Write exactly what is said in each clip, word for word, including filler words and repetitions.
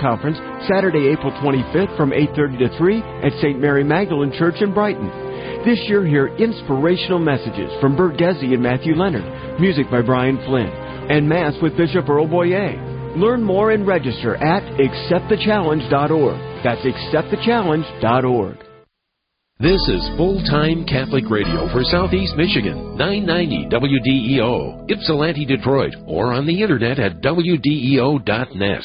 Conference, Saturday, April twenty-fifth from eight thirty to three at Saint Mary Magdalene Church in Brighton. This year, hear inspirational messages from Bert Desi and Matthew Leonard, music by Brian Flynn, and Mass with Bishop Earl Boyer. Learn more and register at accept the challenge dot org. That's accept the challenge dot org. This is Full-Time Catholic Radio for Southeast Michigan, nine ninety W D E O, Ypsilanti, Detroit, or on the internet at W D E O dot net.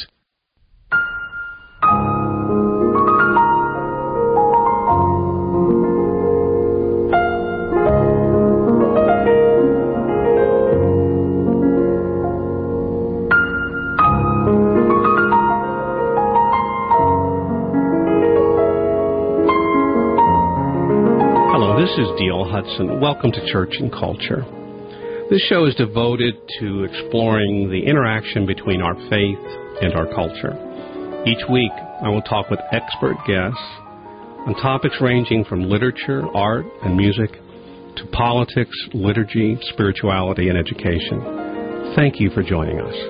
This is D L Hudson. Welcome to Church and Culture. This show is devoted to exploring the interaction between our faith and our culture. Each week, I will talk with expert guests on topics ranging from literature, art, and music to politics, liturgy, spirituality, and education. Thank you for joining us.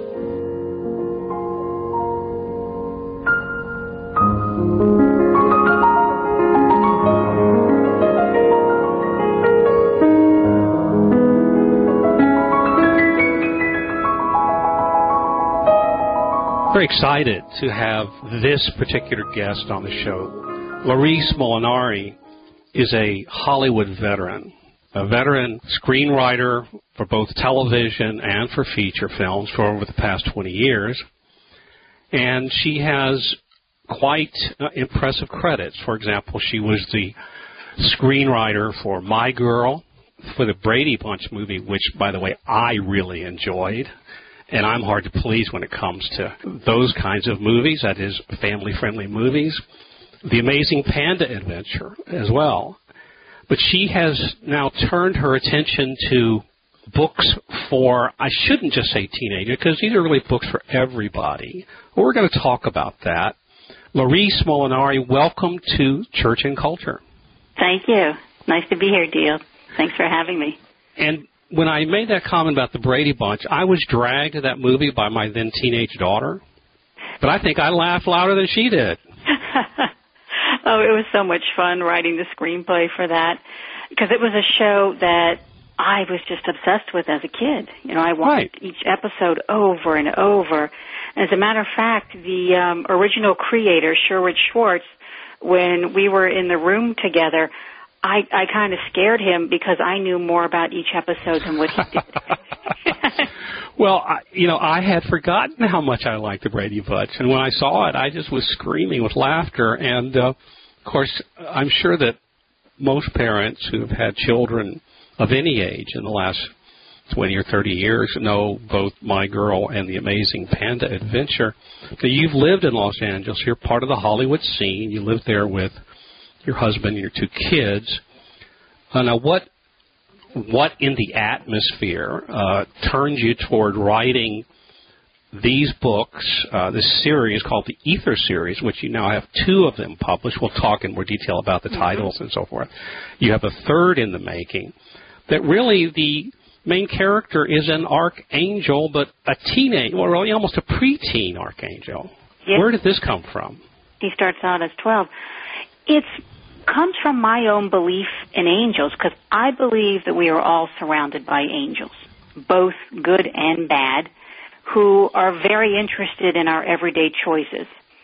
Very excited to have this particular guest on the show. Laurice Molinari is a Hollywood veteran, a veteran screenwriter for both television and for feature films for over the past twenty years. And she has quite uh, impressive credits. For example, she was the screenwriter for My Girl, for the Brady Bunch movie, which, by the way, I really enjoyed. And I'm hard to please when it comes to those kinds of movies, that is, family-friendly movies. The Amazing Panda Adventure as well. But she has now turned her attention to books for, I shouldn't just say teenagers, because these are really books for everybody. Well, we're going to talk about that. Laurice Molinari, welcome to Church and Culture. Thank you. Nice to be here, Dee. Thanks for having me. And when I made that comment about the Brady Bunch, I was dragged to that movie by my then teenage daughter. But I think I laughed louder than she did. Oh, it was so much fun writing the screenplay for that, because it was a show that I was just obsessed with as a kid. You know, I watched right. each episode over and over. And as a matter of fact, the um, original creator, Sherwood Schwartz, when we were in the room together, I, I kind of scared him because I knew more about each episode than what he did. Well, I, you know, I had forgotten how much I liked the Brady Bunch, and when I saw it, I just was screaming with laughter. And, uh, of course, I'm sure that most parents who have had children of any age in the last twenty or thirty years know both My Girl and The Amazing Panda Adventure. Now, you've lived in Los Angeles. You're part of the Hollywood scene. You live there with your husband and your two kids. Uh, now, what what in the atmosphere uh, turned you toward writing these books, uh, this series called the Ether series, which you now have two of them published? We'll talk in more detail about the titles and so forth. You have a third in the making. That really the main character is an archangel, but a teenage, well, really almost a preteen archangel. Yes. Where did this come from? He starts out as twelve. It comes from my own belief in angels, because I believe that we are all surrounded by angels, both good and bad, who are very interested in our everyday choices.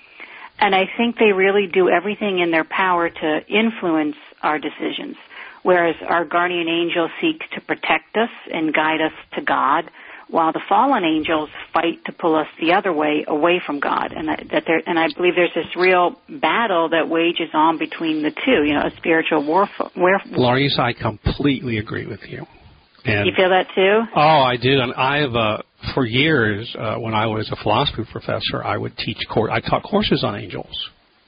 And I think they really do everything in their power to influence our decisions, whereas our guardian angels seek to protect us and guide us to God, while the fallen angels fight to pull us the other way, away from God. And that there, and I believe there's this real battle that wages on between the two, you know, a spiritual warfare. Laurice, I completely agree with you. And you feel that too? Oh, I do. And I have, uh, for years, uh, when I was a philosophy professor, I would teach, cour- I taught courses on angels.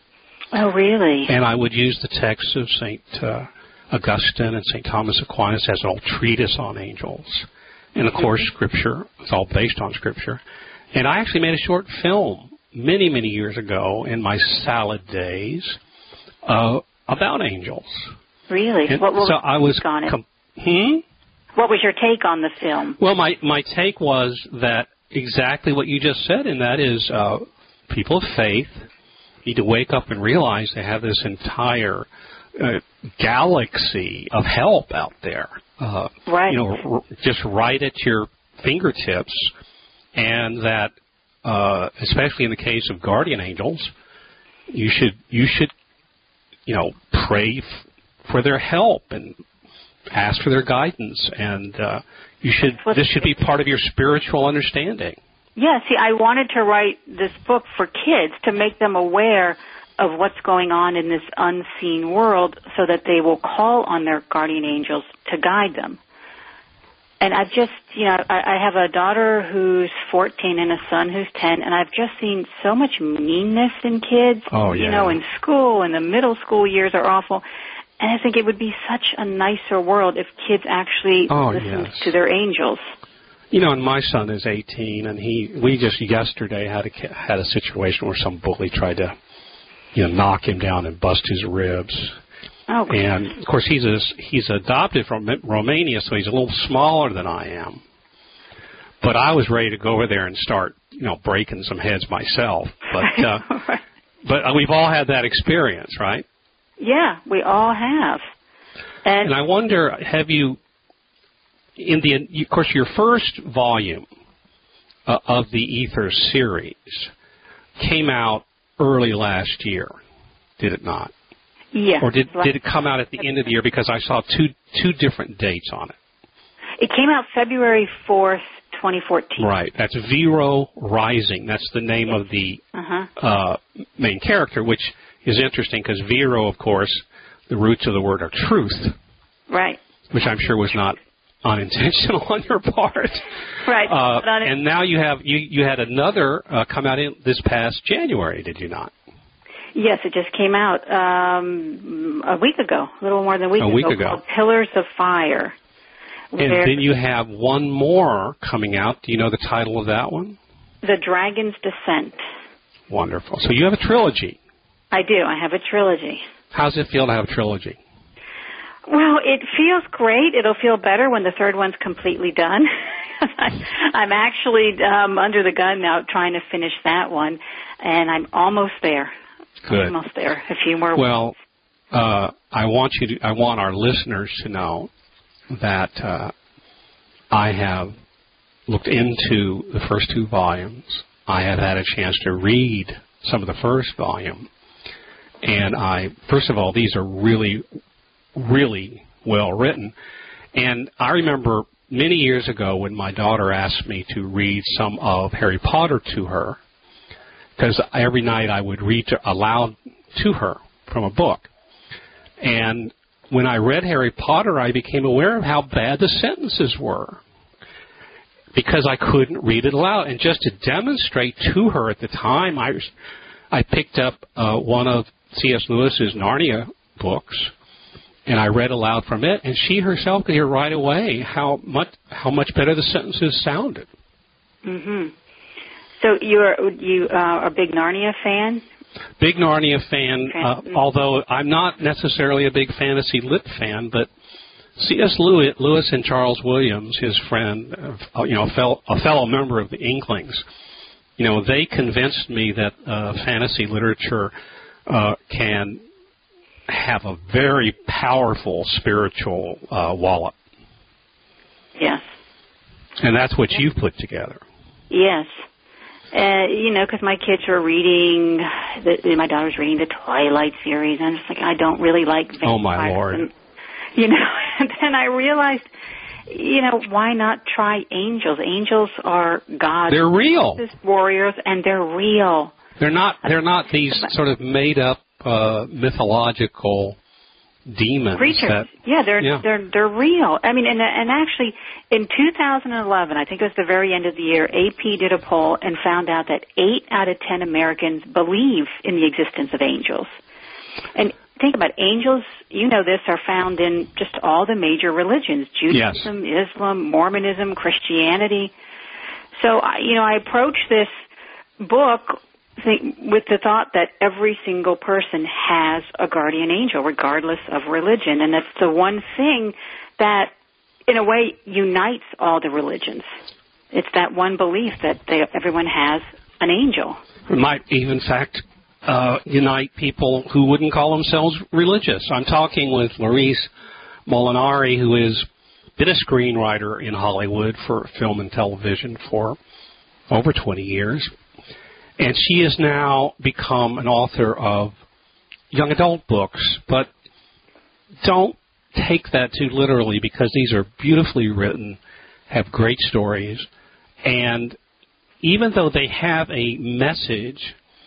Oh, really? And I would use the text of Saint uh, Augustine and Saint Thomas Aquinas as an old treatise on angels. And, of course, Scripture. It's all based on Scripture. And I actually made a short film many, many years ago in my salad days uh, about angels. Really? And what was so I was on it? Com- hmm? What was your take on the film? Well, my, my take was that exactly what you just said, and that is uh, people of faith need to wake up and realize they have this entire uh, galaxy of help out there. Uh, right. You know, r- just right at your fingertips, and that, uh, especially in the case of guardian angels, you should you should, you know, pray f- for their help and ask for their guidance, and uh, you should. This should be part of your spiritual understanding. Yeah, see, I wanted to write this book for kids to make them aware of what's going on in this unseen world so that they will call on their guardian angels to guide them. And I've just, you know, I, I have a daughter who's fourteen and a son who's ten, and I've just seen so much meanness in kids. Oh, yeah. You know, in school, and the middle school years are awful. And I think it would be such a nicer world if kids actually oh, listened yes. to their angels. You know, and my son is eighteen, and he we just yesterday had a had a situation where some bully tried to, you know, knock him down and bust his ribs. Oh, and of course he's a, he's adopted from Romania, so he's a little smaller than I am. But I was ready to go over there and start, you know, breaking some heads myself. But uh, but we've all had that experience, right? Yeah, we all have. And, and I wonder, have you? In the, of course, your first volume uh, of the Ether series came out early last year, did it not? Yeah. Or did did it come out at the end of the year? Because I saw two two different dates on it. It came out February fourth, twenty fourteen. Right. That's Vero Rising. That's the name of the uh-huh. uh, main character, which is interesting because Vero, of course, the roots of the word are truth. Right. Which I'm sure was not unintentional on your part. Right. Uh, and now you have you, you had another uh, come out in this past January, did you not? Yes, it just came out um, a week ago, a little more than a week a ago. Week ago. Called Pillars of Fire. And then you have one more coming out. Do you know the title of that one? The Dragon's Descent. Wonderful. So you have a trilogy. I do. I have a trilogy. How's it feel to have a trilogy? Well, it feels great. It'll feel better when the third one's completely done. I'm actually um, under the gun now trying to finish that one, and I'm almost there. Good. Almost there. A few more well, weeks. Well, uh, I want you to. I want our listeners to know that uh, I have looked into the first two volumes. I have had a chance to read some of the first volume, and I, first of all, these are really, really well written. And I remember many years ago when my daughter asked me to read some of Harry Potter to her, because every night I would read to, aloud to her from a book. And when I read Harry Potter, I became aware of how bad the sentences were, because I couldn't read it aloud. And just to demonstrate to her at the time, I, I picked up uh, one of C S Lewis's Narnia books, and I read aloud from it, and she herself could hear right away how much how much better the sentences sounded. Mm-hmm. So you're you uh, are a big Narnia fan? Big Narnia fan, uh, although I'm not necessarily a big fantasy lit fan, but C S Lewis, Lewis and Charles Williams, his friend, uh, you know, a fellow, a fellow member of the Inklings, you know, they convinced me that uh, fantasy literature uh, can have a very powerful spiritual uh, wallop. Yes. And that's what you've put together. Yes. Uh, you know, because my kids were reading, the, my daughter's reading the Twilight series, and I'm just like, I don't really like vampires. Oh, my Lord. And, you know, and then I realized, you know, why not try angels? Angels are God's They're real. warriors, and they're real. They're not. They're not these sort of made-up uh, mythological demons. Creatures. That, yeah, they're yeah. they're they're real. I mean, and and actually, in two thousand eleven, I think it was the very end of the year, A P did a poll and found out that eight out of ten Americans believe in the existence of angels. And think about it, angels. You know this are found in just all the major religions: Judaism, yes. Islam, Mormonism, Christianity. So, you know, I approach this book with the thought that every single person has a guardian angel, regardless of religion. And that's the one thing that, in a way, unites all the religions. It's that one belief that they, everyone has an angel. It might even, in fact, uh, unite people who wouldn't call themselves religious. I'm talking with Laurice Molinari, who has been a screenwriter in Hollywood for film and television for over twenty years. And she has now become an author of young adult books, but don't take that too literally, because these are beautifully written, have great stories, and even though they have a message,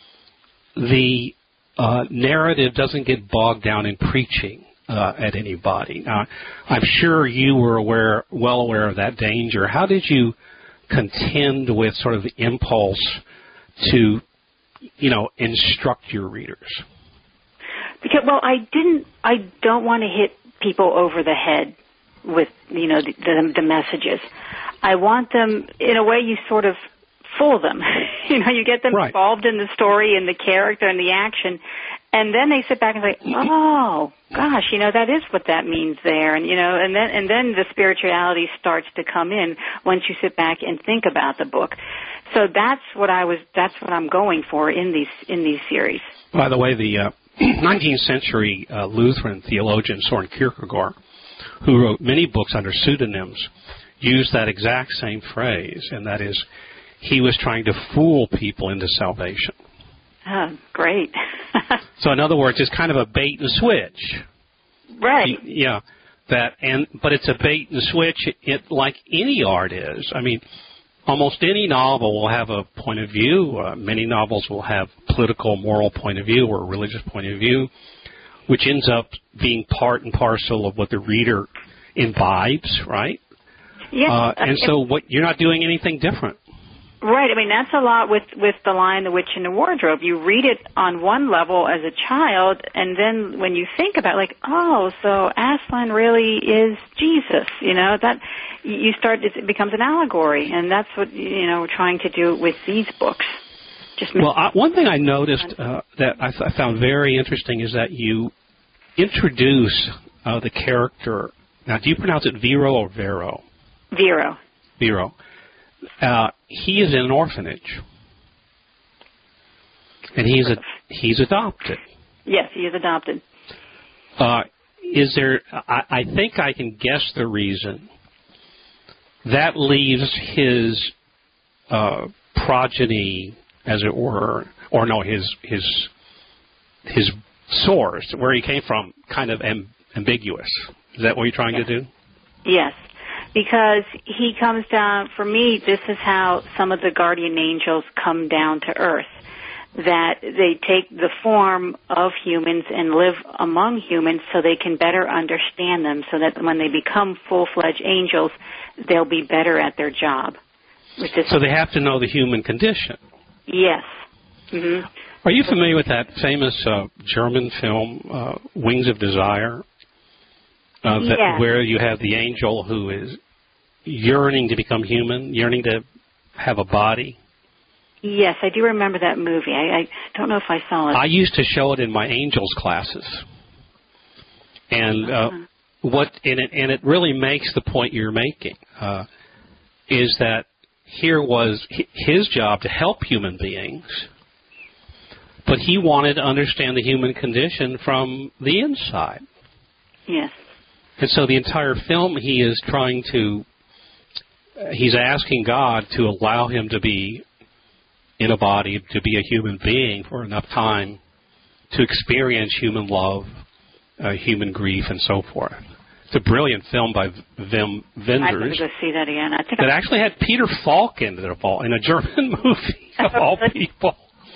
the uh, narrative doesn't get bogged down in preaching uh, at anybody. Now, I'm sure you were aware, well aware of that danger. How did you contend with sort of the impulse to, you know, instruct your readers? Because, well, I didn't, I don't want to hit people over the head with, you know, the, the, the messages. I want them, in a way, you sort of fool them. You know, you get them right. involved in the story and the character and the action, and then they sit back and say, oh, gosh, you know, that is what that means there. And, you know, and then, and then the spirituality starts to come in once you sit back and think about the book. So that's what I was, that's what I'm going for in these, in these series. By the way, the uh, nineteenth century uh, Lutheran theologian Soren Kierkegaard, who wrote many books under pseudonyms, used that exact same phrase, and that is, he was trying to fool people into salvation. Oh, great. So in other words, it's kind of a bait and switch. Right. He, yeah. That and but it's a bait and switch, it, it, like any art is. I mean, almost any novel will have a point of view. Uh, many novels will have political, moral point of view or religious point of view, which ends up being part and parcel of what the reader imbibes, right? Yeah. Uh, and so what you're not doing anything different. Right. I mean, that's a lot with, with The Lion, the Witch, and the Wardrobe. You read it on one level as a child, and then when you think about it, like, oh, so Aslan really is Jesus, you know, that you start, it becomes an allegory, and that's what, you know, we're trying to do with these books. Just well, I, one thing I noticed uh, that I, th- I found very interesting is that you introduce uh, the character. Now, do you pronounce it Vero or Vero? Vero. Vero. Uh, he is in an orphanage, and he's a, he's adopted. Yes, he is adopted. Uh, is there? I, I think I can guess the reason. That leaves his uh, progeny, as it were, or no, his his his source, where he came from, kind of amb- ambiguous. Is that what you're trying yes. to do? Yes. Because he comes down, for me, this is how some of the guardian angels come down to earth, that they take the form of humans and live among humans so they can better understand them, so that when they become full-fledged angels, they'll be better at their job. So they have to know the human condition. Yes. Mm-hmm. Are you familiar with that famous uh, German film, uh, Wings of Desire? Uh, that, yes. Where you have the angel who is yearning to become human, yearning to have a body. Yes, I do remember that movie. I, I don't know if I saw it. I used to show it in my angels classes, and uh, uh-huh. what and it, and it really makes the point you're making uh, is that here was his job to help human beings, but he wanted to understand the human condition from the inside. Yes. And so the entire film, he is trying to, uh, he's asking God to allow him to be in a body, to be a human being for enough time to experience human love, uh, human grief, and so forth. It's a brilliant film by Wim Wenders. I have to go see that again. I think that I... actually had Peter Falk in it, in a German movie, of all people.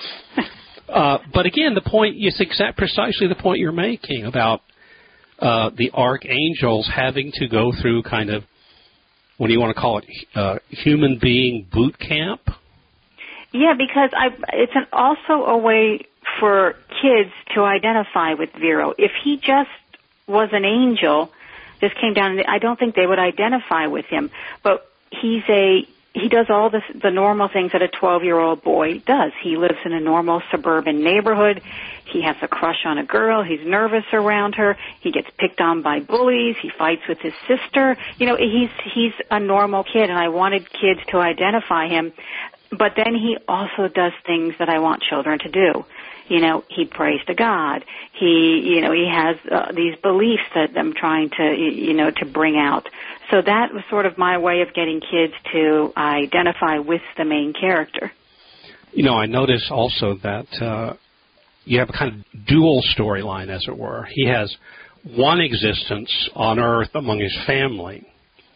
Uh, but again, the point is exact, precisely the point you're making about Uh, the archangels having to go through kind of, what do you want to call it, uh, human being boot camp? Yeah, because I, it's an, also a way for kids to identify with Vero. If he just was an angel, just came down, and I don't think they would identify with him. But he's a he does all this, the normal things that a twelve-year-old boy does. He lives in a normal suburban neighborhood. He has a crush on a girl. He's nervous around her. He gets picked on by bullies. He fights with his sister. You know, he's he's a normal kid, and I wanted kids to identify him. but then he also does things that I want children to do. You know, he prays to God. He, you know, he has uh, these beliefs that I'm trying to, you know, to bring out. So that was sort of my way of getting kids to identify with the main character. You know, I notice also that uh, you have a kind of dual storyline, as it were. He has one existence on Earth among his family,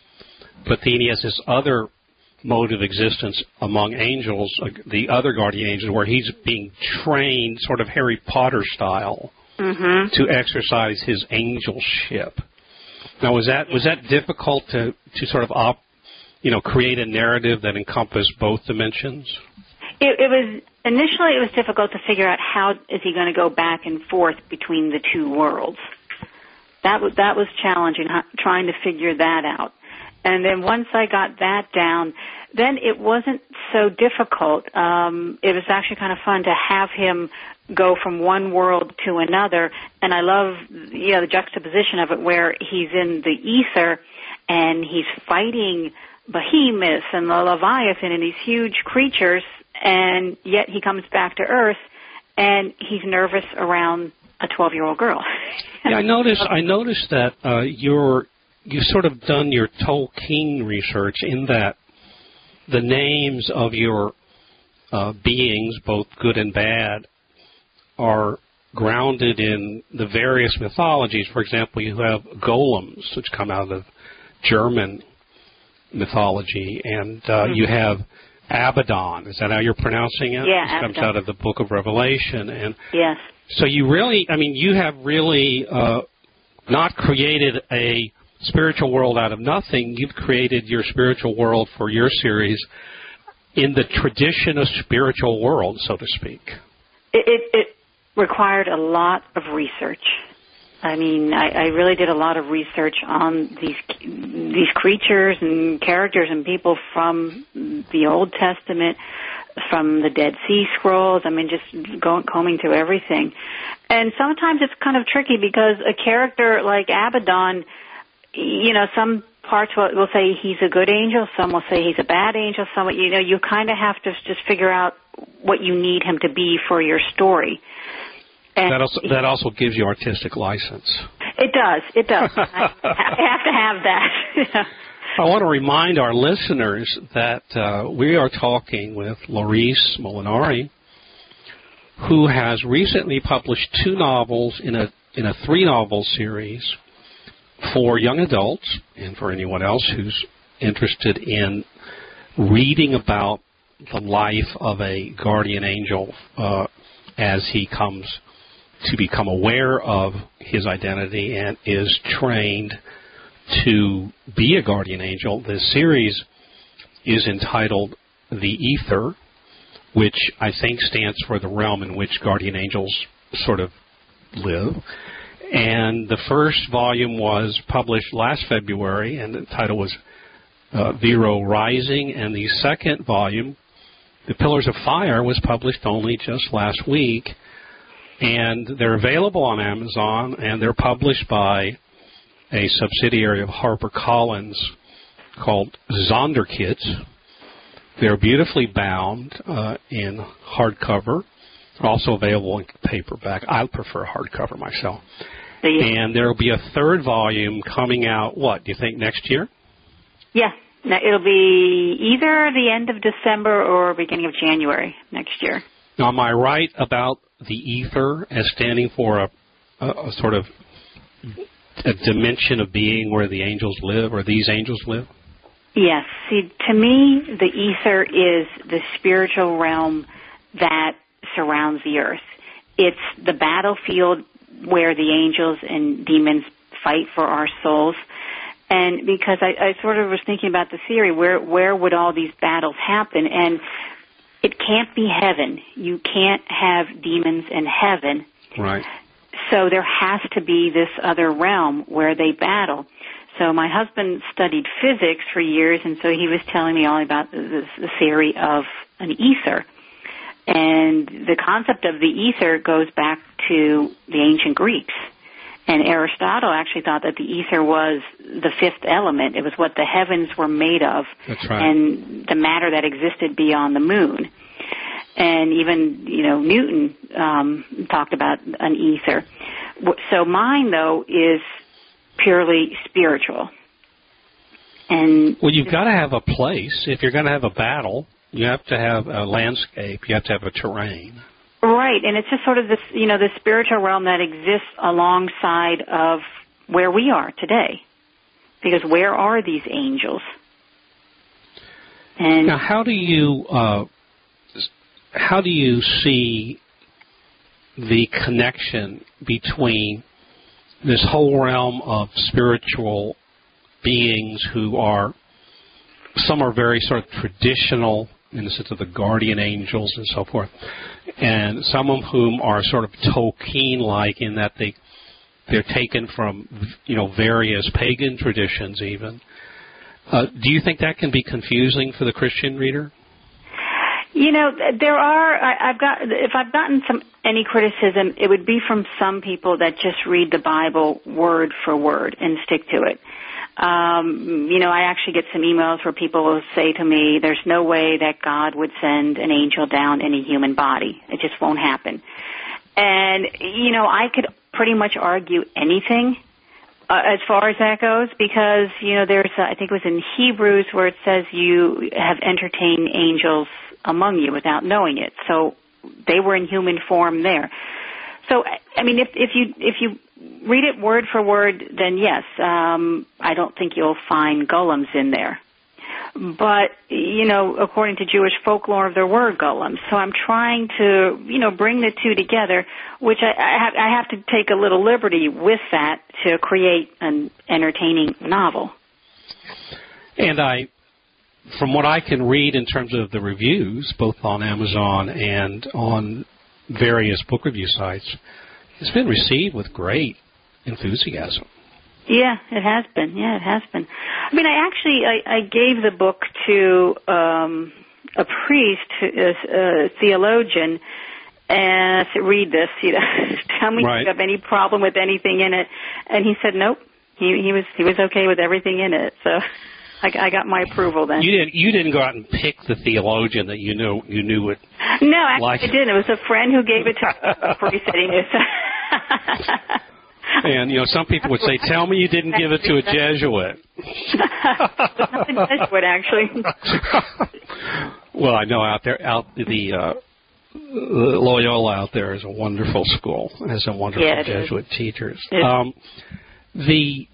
but then he has this other mode of existence among angels, uh, the other guardian angels, where he's being trained sort of Harry Potter style mm-hmm. to exercise his angelship. Now, was that was that difficult to, to sort of op, you know, create a narrative that encompassed both dimensions? It, it was initially it was difficult to figure out how is he going to go back and forth between the two worlds. That was that was challenging, trying to figure that out. And then once I got that down, then it wasn't so difficult. Um, it was actually kind of fun to have him go from one world to another. And I love, you know, the juxtaposition of it where he's in the ether and he's fighting behemoths and the Leviathan and these huge creatures, and yet he comes back to Earth and he's nervous around a twelve-year-old girl. Yeah, I noticed. I noticed that uh, you're. You've sort of done your Tolkien research in that the names of your uh, beings, both good and bad, are grounded in the various mythologies. For example, you have golems, which come out of German mythology, and uh, mm-hmm. you have Abaddon. Is that how you're pronouncing it? Yeah, It comes Abaddon. out of the Book of Revelation. And yes. So you really, I mean, you have really uh, not created a spiritual world out of nothing. You've created your spiritual world for your series in the tradition of spiritual world, so to speak. It, it, it required a lot of research. I mean, I, I really did a lot of research on these these creatures and characters and people from the Old Testament, from the Dead Sea Scrolls. I mean, just going, combing through everything. And sometimes it's kind of tricky because a character like Abaddon, you know, some parts will, will say he's a good angel, some will say he's a bad angel, some, you know, you kind of have to just figure out what you need him to be for your story. And that also that also gives you artistic license. It does, it does. I have to have that. I want to remind our listeners that uh, we are talking with Laurice Molinari, who has recently published two novels in a in a three-novel series for young adults and for anyone else who's interested in reading about the life of a guardian angel uh, as he comes to become aware of his identity and is trained to be a guardian angel. This series is entitled The Ether, which I think stands for the realm in which guardian angels sort of live. And the first volume was published last February, and the title was uh, Vero Rising. And the second volume, The Pillars of Fire, was published only just last week. And they're available on Amazon, and they're published by a subsidiary of HarperCollins called Zonderkits. They're beautifully bound uh, in hardcover, also available in paperback. I prefer hardcover myself. And there will be a third volume coming out, what, do you think, next year? Yeah. Now, it'll be either the end of December or beginning of January next year. Now, am I right about the ether as standing for a, a, a sort of a dimension of being where the angels live, or these angels live? Yes. See, to me, the ether is the spiritual realm that surrounds the earth. It's the battlefield where the angels and demons fight for our souls. And because I, I sort of was thinking about the theory, where where would all these battles happen? And it can't be heaven. You can't have demons in heaven. Right. So there has to be this other realm where they battle. So my husband studied physics for years, and so he was telling me all about the, the theory of an ether. And the concept of the ether goes back to the ancient Greeks. And Aristotle actually thought that the ether was the fifth element. It was what the heavens were made of. That's right. And the matter that existed beyond the moon. And even, you know, Newton um, talked about an ether. So mine, though, is purely spiritual. And well, you've got to have a place. If you're going to have a battle, you have to have a landscape. You have to have a terrain. Right, and it's just sort of this, you know, the spiritual realm that exists alongside of where we are today. Because where are these angels? And now, how do you uh, how do you see the connection between this whole realm of spiritual beings who are, some are very sort of traditional in the sense of the guardian angels and so forth, and some of whom are sort of Tolkien-like in that they, they're taken from, you know, various pagan traditions even. Uh, do you think that can be confusing for the Christian reader? You know, there are, I, I've got, if I've gotten some, any criticism, it would be from some people that just read the Bible word for word and stick to it. Um, you know, I actually get some emails where people will say to me, there's no way that God would send an angel down in a human body. It just won't happen. And, you know, I could pretty much argue anything uh, as far as that goes because, you know, there's, uh, I think it was in Hebrews where it says you have entertained angels among you without knowing it. So they were in human form there. So, I mean, if, if you, if you, read it word for word, then yes, um, I don't think you'll find golems in there. But, you know, according to Jewish folklore, there were golems. So I'm trying to, you know, bring the two together, which I, I, have, I have to take a little liberty with that to create an entertaining novel. And I, from what I can read in terms of the reviews, both on Amazon and on various book review sites, it's been received with great enthusiasm. Yeah, it has been. Yeah, it has been. I mean, I actually, I, I gave the book to um, a priest, a, a theologian, and I said, read this, you know, tell me right. if you have any problem with anything in it. And he said, nope. He, he was he was okay with everything in it. So I, I got my approval then. You didn't you didn't go out and pick the theologian that you knew you knew would. No, actually like. I didn't. It was a friend who gave it to a priest that he knew. And, you know, some people would say, tell me you didn't give it to a Jesuit. Not a Jesuit, actually. Well, I know out there, out the uh, Loyola out there is a wonderful school. It has some wonderful yeah, Jesuit is. teachers. It um, the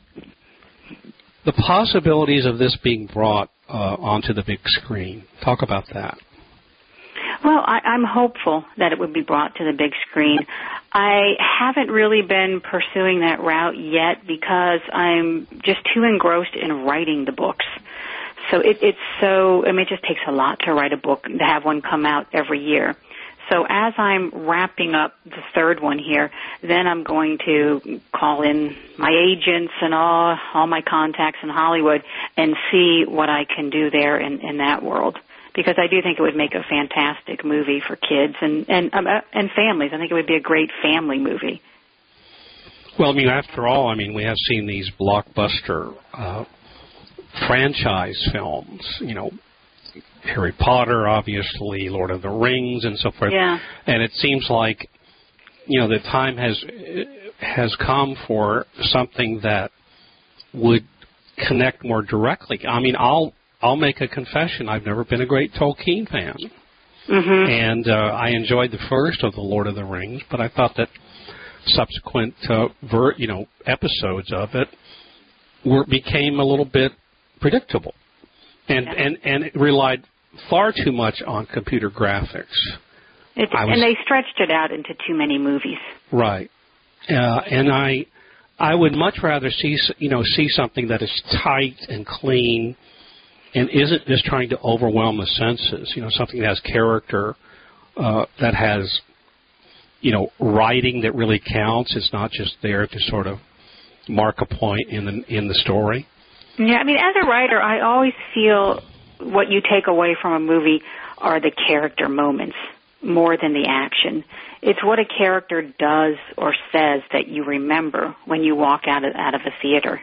the possibilities of this being brought uh, onto the big screen. Talk about that. Well, I, I'm hopeful that it would be brought to the big screen. I haven't really been pursuing that route yet because I'm just too engrossed in writing the books. So it, it's so, I mean, it just takes a lot to write a book, to have one come out every year. So as I'm wrapping up the third one here, then I'm going to call in my agents and all, all my contacts in Hollywood and see what I can do there in, in that world. Because I do think it would make a fantastic movie for kids and and um, uh, and families. I think it would be a great family movie. Well, I mean, after all, I mean, we have seen these blockbuster uh, franchise films. You know, Harry Potter, obviously, Lord of the Rings, and so forth. Yeah. And it seems like, you know, the time has has come for something that would connect more directly. I mean, I'll. I'll make a confession. I've never been a great Tolkien fan. Mm-hmm. And uh, I enjoyed the first of the Lord of the Rings, but I thought that subsequent uh, ver- you know, episodes of it were became a little bit predictable. And, yeah. and, and it relied far too much on computer graphics. It, was, and they stretched it out into too many movies. Right. Uh, and I I would much rather see, you know, see something that is tight and clean and isn't just trying to overwhelm the senses, you know, something that has character, uh, that has, you know, writing that really counts. It's not just there to sort of mark a point in the in the story. Yeah, I mean, as a writer, I always feel what you take away from a movie are the character moments. more than the action. It's what a character does or says that you remember when you walk out of, out of a theater.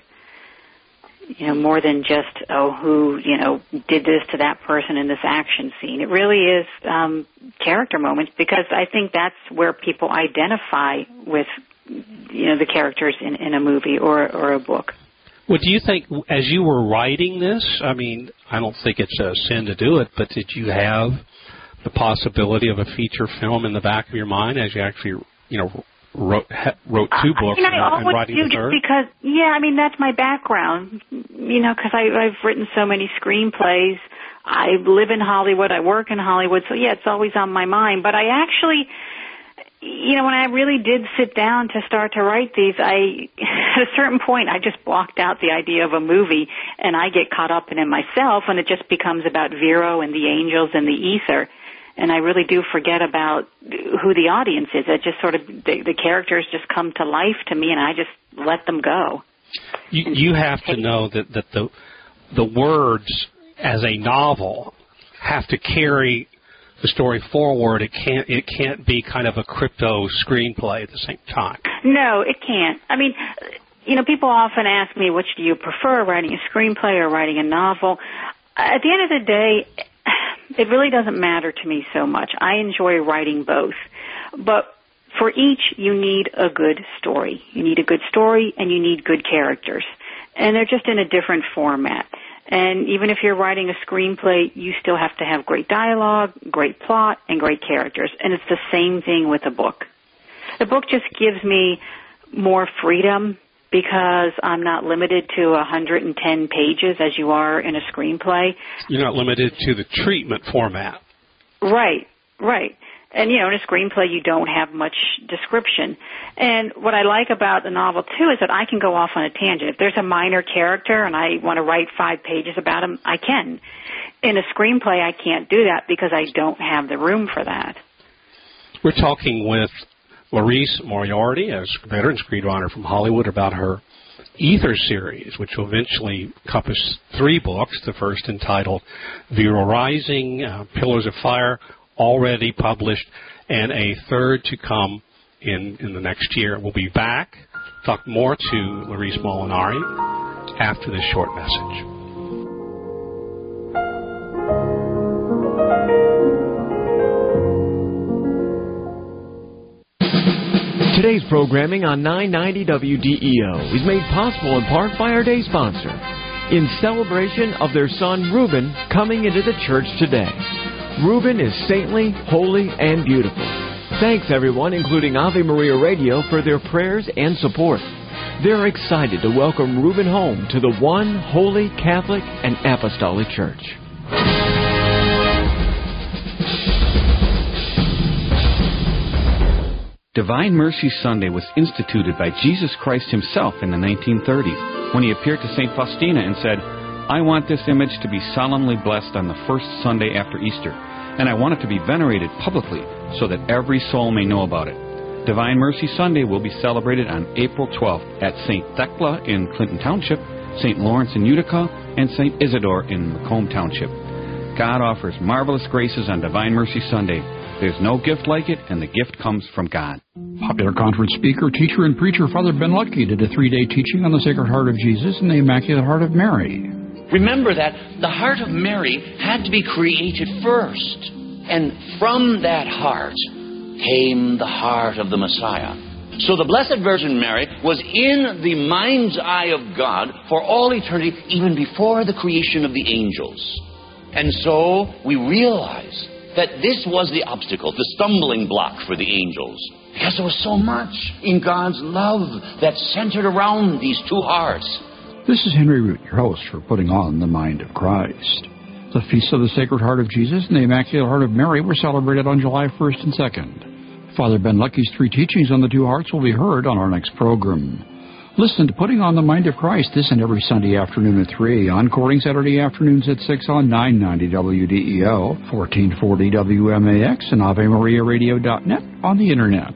You know, more than just, oh, who, you know, did this to that person in this action scene. It really is um, character moments, because I think that's where people identify with, you know, the characters in, in a movie or, or a book. Well, do you think, as you were writing this, I mean, I don't think it's a sin to do it, but did you have the possibility of a feature film in the back of your mind as you actually, you know, wrote wrote two books I mean, I and, and writing do the third? Just because, yeah, I mean, that's my background, you know, because I've written so many screenplays. I live in Hollywood. I work in Hollywood. So, yeah, it's always on my mind. But I actually, you know, when I really did sit down to start to write these, I, at a certain point, I just blocked out the idea of a movie, and I get caught up in it myself, and it just becomes about Vero and the angels and the ether. And I really do forget about who the audience is. It just sort of, the, the characters just come to life to me, and I just let them go. You, you have to know that, that the the words as a novel have to carry the story forward. It can't it can't be kind of a crypto screenplay at the same time. No, it can't. I mean, you know, people often ask me, which do you prefer, writing a screenplay or writing a novel? At the end of the day, it really doesn't matter to me so much. I enjoy writing both. But for each, you need a good story. You need a good story, and you need good characters. And they're just in a different format. And even if you're writing a screenplay, you still have to have great dialogue, great plot, and great characters. And it's the same thing with a book. The book just gives me more freedom, because I'm not limited to one hundred ten pages as you are in a screenplay. You're not limited to the treatment format. Right, right. And, you know, in a screenplay, you don't have much description. And what I like about the novel, too, is that I can go off on a tangent. If there's a minor character and I want to write five pages about him, I can. In a screenplay, I can't do that because I don't have the room for that. We're talking with Laurice Moriarty, a veteran screenwriter from Hollywood, about her Ether series, which will eventually encompass three books. The first entitled Vero Rising, uh, Pillars of Fire, already published, and a third to come in, in the next year. We'll be back, talk more to Laurice Molinari after this short message. Today's programming on nine ninety W D E O is made possible in part by our day sponsor, in celebration of their son Reuben coming into the church today. Reuben is saintly, holy, and beautiful. Thanks, everyone, including Ave Maria Radio, for their prayers and support. They're excited to welcome Reuben home to the one holy Catholic and Apostolic Church. Divine Mercy Sunday was instituted by Jesus Christ himself in the nineteen thirties when he appeared to Saint Faustina and said, "I want this image to be solemnly blessed on the first Sunday after Easter, and I want it to be venerated publicly so that every soul may know about it." Divine Mercy Sunday will be celebrated on April twelfth at Saint Thecla in Clinton Township, Saint Lawrence in Utica, and Saint Isidore in Macomb Township. God offers marvelous graces on Divine Mercy Sunday. There's no gift like it, and the gift comes from God. Popular conference speaker, teacher, and preacher Father Ben Lucky did a three-day teaching on the Sacred Heart of Jesus and the Immaculate Heart of Mary. Remember that the Heart of Mary had to be created first, and from that heart came the heart of the Messiah. So the Blessed Virgin Mary was in the mind's eye of God for all eternity, even before the creation of the angels. And so we realize that this was the obstacle, the stumbling block for the angels. Because there was so much in God's love that centered around these two hearts. This is Henry Root, your host for Putting on the Mind of Christ. The Feasts of the Sacred Heart of Jesus and the Immaculate Heart of Mary were celebrated on July first and second. Father Ben Lucky's three teachings on the two hearts will be heard on our next program. Listen to Putting on the Mind of Christ this and every Sunday afternoon at three, encoring Saturday afternoons at six on nine ninety W D E O, fourteen forty W M A X, and Ave Maria Radio dot net on the Internet.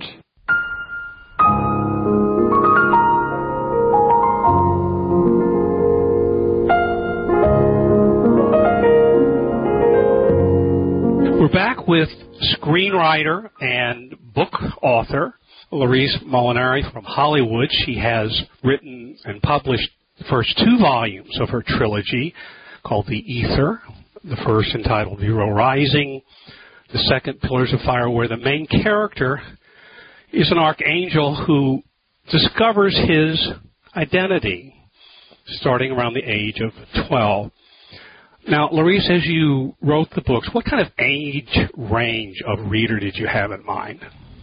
We're back with screenwriter and book author Laurice Molinari from Hollywood. She has written and published the first two volumes of her trilogy called The Ether, the first entitled Zero Rising, the second Pillars of Fire, where the main character is an archangel who discovers his identity starting around the age of twelve. Now, Laurice, as you wrote the books, what kind of age range of reader did you have in mind?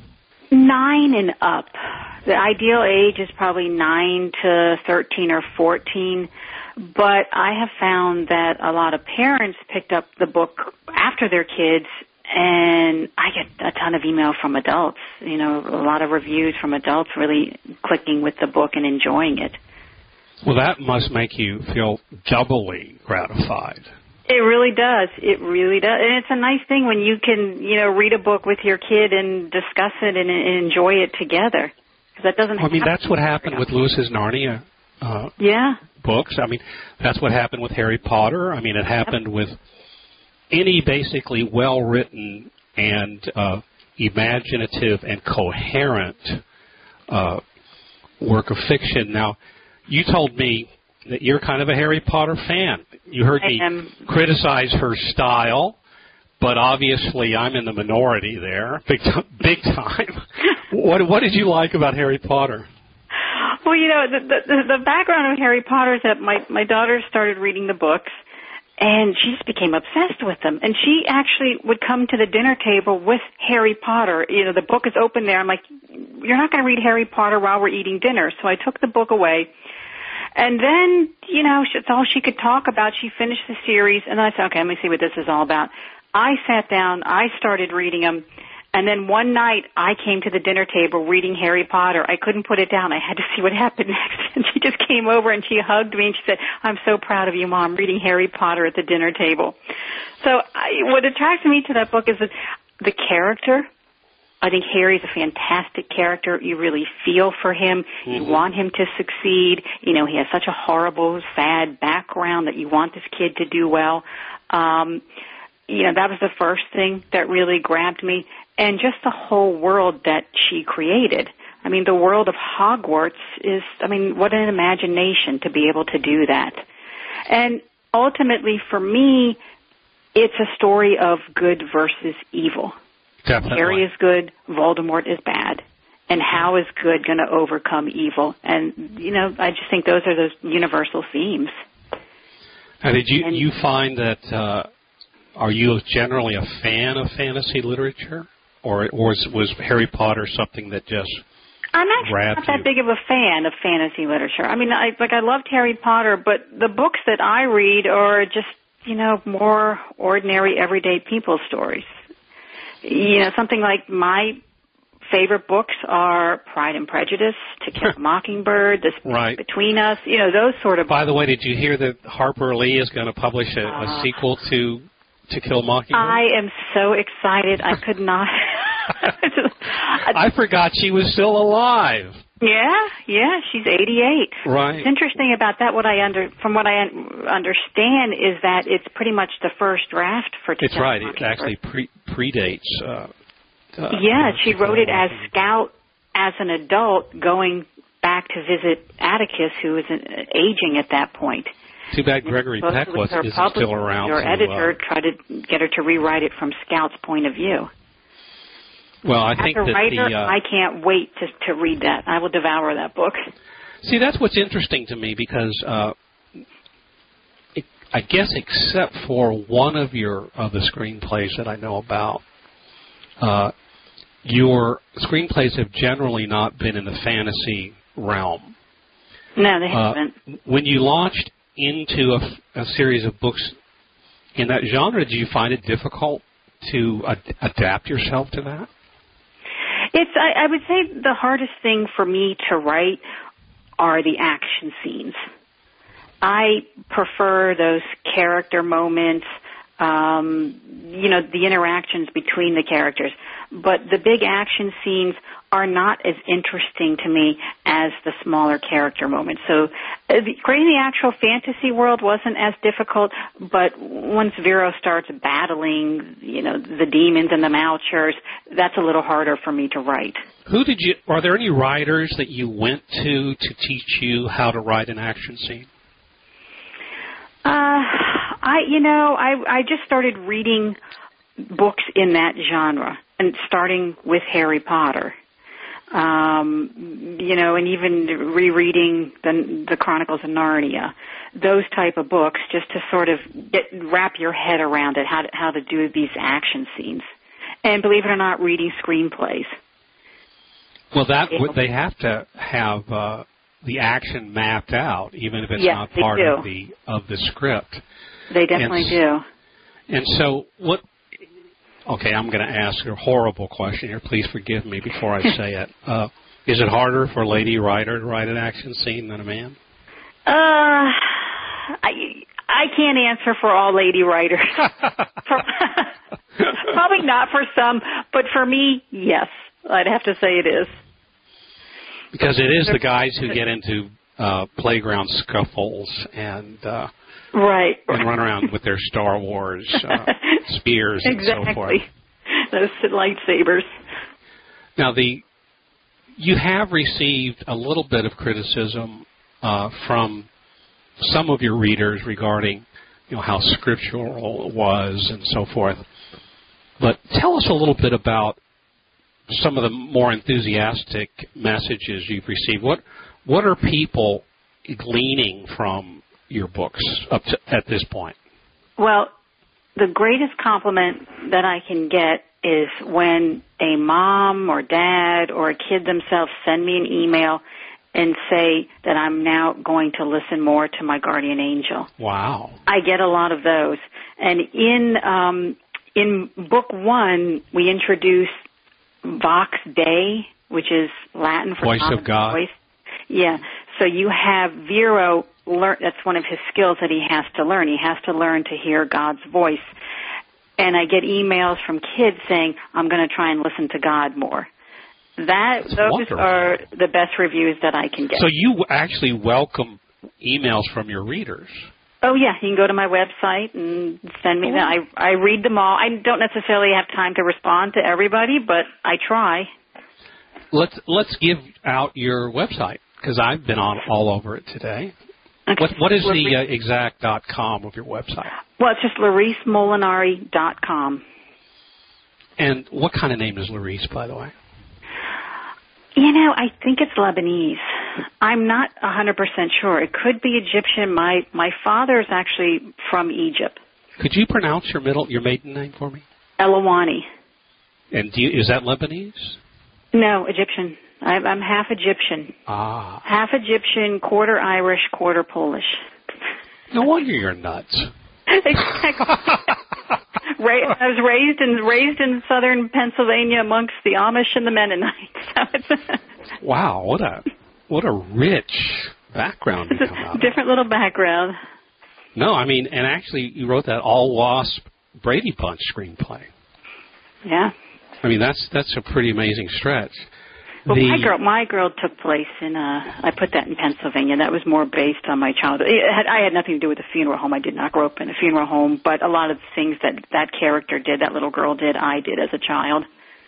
Nine and up. The ideal age is probably nine to thirteen or fourteen, but I have found that a lot of parents picked up the book after their kids, and I get a ton of email from adults, you know, a lot of reviews from adults really clicking with the book and enjoying it. Well, that must make you feel doubly gratified. It really does. It really does. And it's a nice thing when you can, you know, read a book with your kid and discuss it and, and enjoy it together. Because that doesn't well, I mean, happen that's what happened with Lewis's Narnia uh, yeah. books. I mean, that's what happened with Harry Potter. I mean, it happened yep. with any basically well-written and uh, imaginative and coherent uh, work of fiction. Now, you told me that you're kind of a Harry Potter fan. You heard me criticize her style, but obviously I'm in the minority there, big, t- big time. what, what did you like about Harry Potter? Well, you know, the, the, the background of Harry Potter is that my, my daughter started reading the books, and she just became obsessed with them. And she actually would come to the dinner table with Harry Potter. You know, the book is open there. I'm like, you're not going to read Harry Potter while we're eating dinner. So I took the book away. And then, you know, it's all she could talk about. She finished the series, and I said, okay, let me see what this is all about. I sat down. I started reading them. And then one night, I came to the dinner table reading Harry Potter. I couldn't put it down. I had to see what happened next. And she just came over and she hugged me and she said, I'm so proud of you, Mom, reading Harry Potter at the dinner table. So I, what attracted me to that book is that the character. I think Harry's a fantastic character. You really feel for him. Mm-hmm. You want him to succeed. You know, he has such a horrible, sad background that you want this kid to do well. Um, you know, that was the first thing that really grabbed me. And just the whole world that she created. I mean, the world of Hogwarts is, I mean, what an imagination to be able to do that. And ultimately, for me, it's a story of good versus evil. Definitely. Harry is good, Voldemort is bad. And how is good going to overcome evil? And, you know, I just think those are those universal themes. Now, did you, and, you find that, uh, are you generally a fan of fantasy literature? Or, or was, was Harry Potter something that just I'm actually grabbed not that you? big of a fan of fantasy literature. I mean, I, like, I loved Harry Potter, but the books that I read are just, you know, more ordinary, everyday people stories. You know, something like my favorite books are Pride and Prejudice, To Kill a Mockingbird, This right. Between Us, you know, those sort of By the way, did you hear that Harper Lee is going to publish a, uh, a sequel to To Kill a Mockingbird? I am so excited. I could not. I forgot she was still alive. Yeah, yeah, she's eighty-eight. Right. What's interesting about that, what I under, from what I un- understand, is that it's pretty much the first draft for To It's Kill a right. It Mockingbird. actually pre- predates. Uh, uh, yeah, she To Kill wrote a it as Mockingbird. Scout as an adult going back to visit Atticus, who was uh, aging at that point. Too bad Gregory Peck was, her isn't publisher, still around. Her to, editor uh, tried to get her to rewrite it from Scout's point of view. Well, I As think a that writer, the. Uh, I can't wait to, to read that. I will devour that book. See, that's what's interesting to me because uh, it, I guess except for one of your of the screenplays that I know about, uh, your screenplays have generally not been in the fantasy realm. No, they Uh, haven't. when you launched into a, a series of books in that genre, did you find it difficult to ad- adapt yourself to that? It's. I, I would say the hardest thing for me to write are the action scenes. I prefer those character moments. um, you know, the interactions between the characters. But the big action scenes are not as interesting to me as the smaller character moments. So uh, the, creating the actual fantasy world wasn't as difficult, but once Vero starts battling, you know, the demons and the Malchers, that's a little harder for me to write. Who did you, are there any writers that you went to to teach you how to write an action scene? Uh, I, you know, I, I just started reading books in that genre, and starting with Harry Potter. Um, you know, and even rereading the, the Chronicles of Narnia, those type of books, just to sort of get, wrap your head around it, how to, how to do these action scenes. And believe it or not, reading screenplays. Well, that they have to have uh, the action mapped out, even if it's yes, not part do. of the of the script. They definitely and, do. And so, what? Okay, I'm going to ask a horrible question here. Please forgive me before I say it. Uh, is it harder for a lady writer to write an action scene than a man? Uh, I I can't answer for all lady writers. for, probably not for some, but for me, yes. I'd have to say it is. Because it is the guys who get into uh, playground scuffles and uh, right, and right. run around with their Star Wars uh, spears exactly. and so forth. Those lightsabers. Now, the you have received a little bit of criticism uh, from some of your readers regarding, you know, how scriptural it was and so forth. But tell us a little bit about some of the more enthusiastic messages you've received. What what are people gleaning from your books up to at this point? Well, the greatest compliment that I can get is when a mom or dad or a kid themselves send me an email and say that I'm now going to listen more to my guardian angel. Wow. I get a lot of those. And in um, in book one, we introduce Vox Dei, which is Latin for voice of God. Voice. Yeah. So you have Vero learn. That's one of his skills that he has to learn. He has to learn to hear God's voice. And I get emails from kids saying, "I'm going to try and listen to God more." That That's those wonderful. are the best reviews that I can get. So you actually welcome emails from your readers. Oh, yeah. You can go to my website and send me oh. that. I, I read them all. I don't necessarily have time to respond to everybody, but I try. Let's let's give out your website, because I've been on all over it today. Okay. What What is Larice, the uh, exact dot com of your website? Well, it's just Larice Molinari dot com. And what kind of name is Larice, by the way? You know, I think it's Lebanese. I'm not one hundred percent sure. It could be Egyptian. My my father is actually from Egypt. Could you pronounce your middle, your maiden name for me? Elawani. And do you, is that Lebanese? No, Egyptian. I, I'm half Egyptian. Ah. Half Egyptian, quarter Irish, quarter Polish. No wonder you're nuts. Exactly. Ra- I was raised in raised in southern Pennsylvania amongst the Amish and the Mennonites. So it's wow, what a what a rich background you come out of. Different little background. No, I mean, and actually, you wrote that All Wasp Brady Bunch screenplay. Yeah. I mean, that's that's a pretty amazing stretch. Well, the, my girl, my girl took place in. Uh, I put that in Pennsylvania. That was more based on my childhood. It had, I had nothing to do with the funeral home. I did not grow up in a funeral home, but a lot of the things that that character did, that little girl did, I did as a child.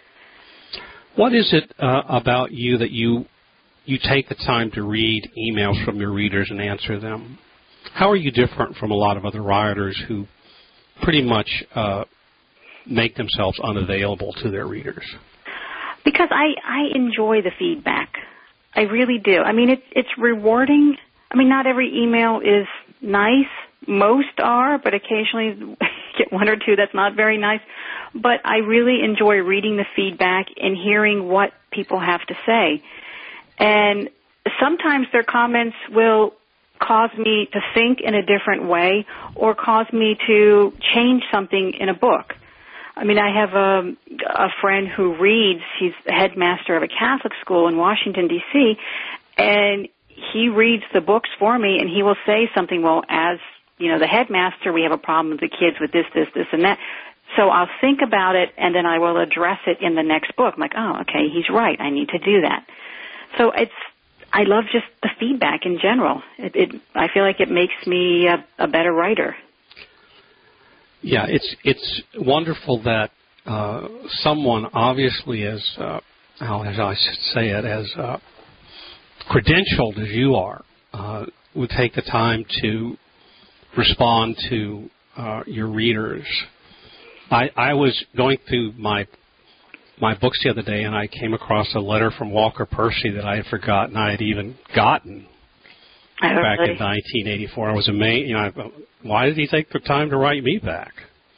What is it uh, about you that you you take the time to read emails from your readers and answer them? How are you different from a lot of other writers who pretty much uh, make themselves unavailable to their readers? Because I, I enjoy the feedback. I really do. I mean, it's it's rewarding. I mean, not every email is nice. Most are, but occasionally get one or two that's not very nice. But I really enjoy reading the feedback and hearing what people have to say. And sometimes their comments will cause me to think in a different way or cause me to change something in a book. I mean, I have a, a friend who reads. He's the headmaster of a Catholic school in Washington, D C, and he reads the books for me, and he will say something, well, as you know, the headmaster, we have a problem with the kids with this, this, this, and that. So I'll think about it, and then I will address it in the next book. I'm like, oh, okay, he's right. I need to do that. So it's, I love just the feedback in general. It, it I feel like it makes me a, a better writer. Yeah, it's it's wonderful that uh, someone obviously as uh, how as I should say it as uh, credentialed as you are uh, would take the time to respond to uh, your readers. I, I was going through my my books the other day, and I came across a letter from Walker Percy that I had forgotten I had even gotten back in nineteen eighty-four. I was amazed. You know, I, why did he take the time to write me back?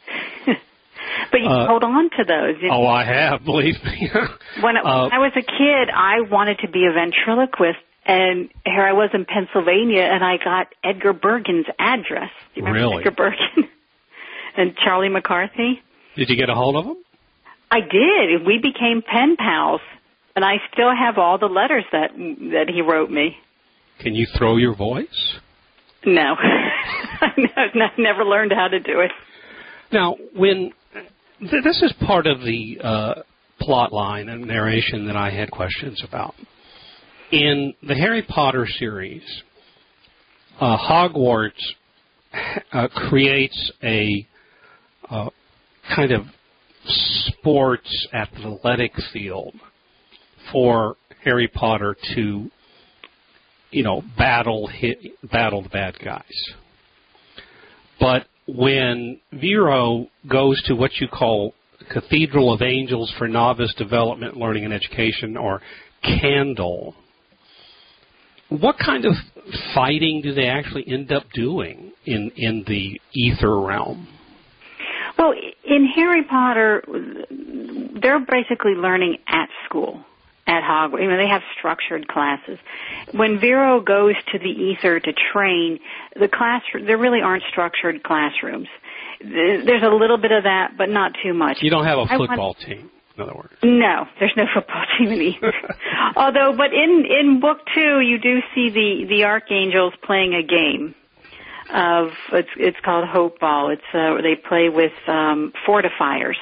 But you uh, hold on to those. You oh, know? I have, believe me. when, it, uh, when I was a kid, I wanted to be a ventriloquist, and here I was in Pennsylvania, and I got Edgar Bergen's address. Do you remember really? Edgar Bergen? And Charlie McCarthy? Did you get a hold of him? I did. We became pen pals, and I still have all the letters that that he wrote me. Can you throw your voice? No. I've never learned how to do it. Now, when th- this is part of the uh, plot line and narration that I had questions about. In the Harry Potter series, uh, Hogwarts uh, creates a uh, kind of sports athletic field for Harry Potter to, you know, battle hit, battle the bad guys. But when Vero goes to what you call Cathedral of Angels for Novice Development, Learning, and Education, or CANDLE, what kind of fighting do they actually end up doing in, in the ether realm? Well, in Harry Potter, they're basically learning at school, at Hogwarts. I mean, they have structured classes. When Vero goes to the ether to train, the class there really aren't structured classrooms. There's a little bit of that, but not too much. You don't have a football want, team, in other words. No, there's no football team in either. Although, but in, in book two, you do see the, the archangels playing a game. Of it's it's called Hope Ball. It's uh, they play with um, fortifiers,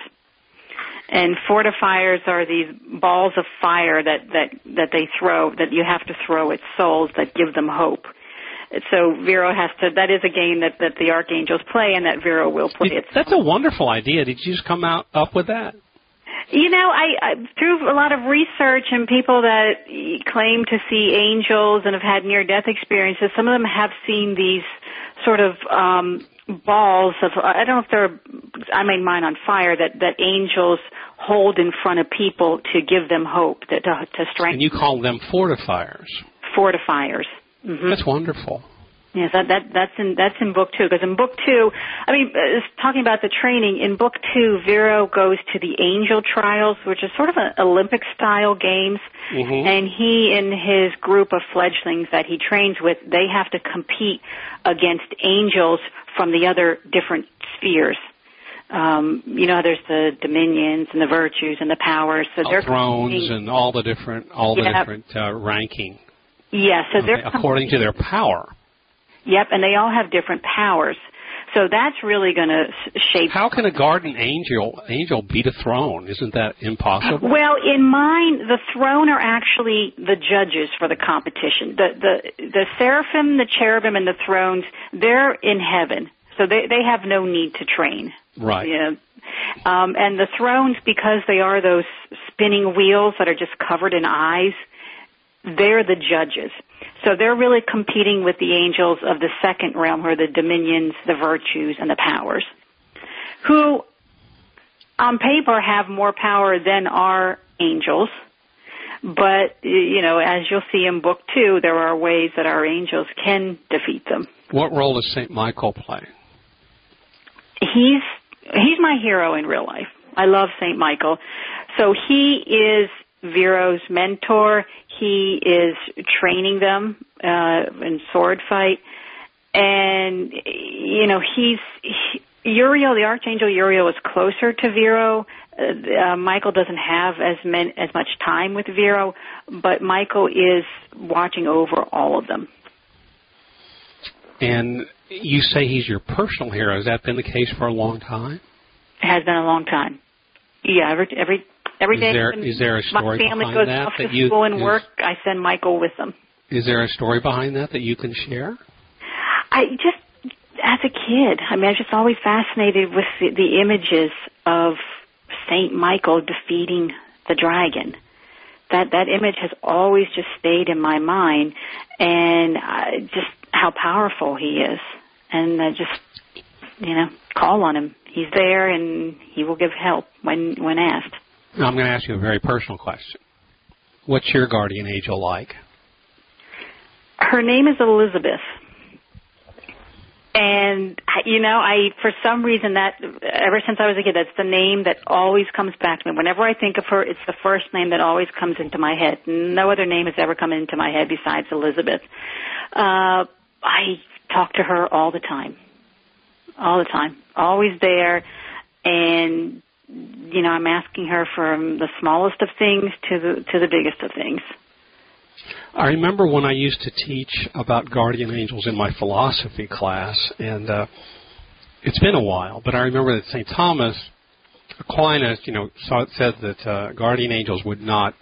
and fortifiers are these balls of fire that, that, that they throw that you have to throw at souls that give them hope. So Vero has to. That is a game that, that the archangels play, and that Vero will play. It. That's a wonderful idea. Did you just come out up with that? You know, I, I through a lot of research and people that claim to see angels and have had near-death experiences, some of them have seen these sort of um, balls of, I don't know if they're, I made mine on fire, that, that angels hold in front of people to give them hope, that to, to strengthen. And you call them fortifiers. Fortifiers. Mm-hmm. That's wonderful. Yes, that, that that's in that's in book two. Because in book two, I mean, uh, talking about the training, in book two, Vero goes to the angel trials, which is sort of an Olympic-style games, mm-hmm. and he and his group of fledglings that he trains with, they have to compete against angels from the other different spheres. Um, you know, there's the dominions and the virtues and the powers. So all they're thrones and all the different all the yep. different uh, ranking. Yeah, so okay, they're according to their power. Yep, and they all have different powers. So that's really going to shape. How can a guardian angel angel beat a throne? Isn't that impossible? Well, in mine, the throne are actually the judges for the competition. The the the seraphim, the cherubim, and the thrones, they're in heaven, so they they have no need to train. Right. Yeah. Um, and the thrones, because they are those spinning wheels that are just covered in eyes, they're the judges. So they're really competing with the angels of the second realm, who are the dominions, the virtues, and the powers, who on paper have more power than our angels. But, you know, as you'll see in book two, there are ways that our angels can defeat them. What role does Saint Michael play? He's he's my hero in real life. I love Saint Michael. So he is Vero's mentor. He is training them uh, in sword fight, and you know he's he, Uriel, the archangel Uriel, is closer to Vero. Uh, uh, Michael doesn't have as men, as much time with Vero, but Michael is watching over all of them. And you say he's your personal hero. Has that been the case for a long time? It has been a long time. Yeah, every every every is day. There, is there a story my family behind goes that off that to you, school and is, work, I send Michael with them. Is there a story behind that that you can share? I just, as a kid, I mean, I was just always fascinated with the, the images of Saint Michael defeating the dragon. That that image has always just stayed in my mind, and uh, just how powerful he is. And uh, just, you know, call on him. He's there, and he will give help when when asked. Now, I'm going to ask you a very personal question. What's your guardian angel like? Her name is Elizabeth. And, you know, I, for some reason that, ever since I was a kid, that's the name that always comes back to me. Whenever I think of her, it's the first name that always comes into my head. No other name has ever come into my head besides Elizabeth. Uh, I talk to her all the time. All the time. Always there. And, you know, I'm asking her from the smallest of things to the, to the biggest of things. I remember when I used to teach about guardian angels in my philosophy class, and uh, it's been a while, but I remember that Saint Thomas Aquinas, you know, saw, said that uh, guardian angels would not